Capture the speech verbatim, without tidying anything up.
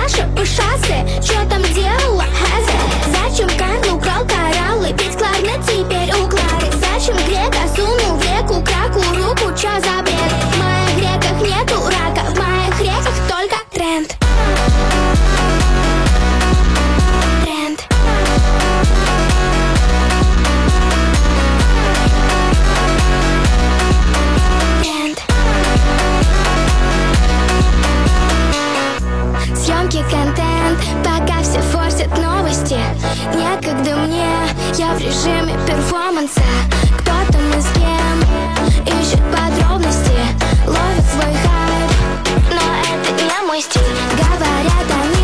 Маша по шоссе, чё там делала, Хазе? Зачем Карл украл кораллы, ведь кларнет теперь у Клары? Зачем Грека сунул в реку краку руку, чё за бред? В моих реках нету рака, в моих реках только тренд. Тренд. Тренд. Съемки, контент, пока все форсят новости. Некогда мне, я в режиме перформанса. Кто там и с кем ищет подробности, ловит свой хайп, но это не мой стиль. Говорят они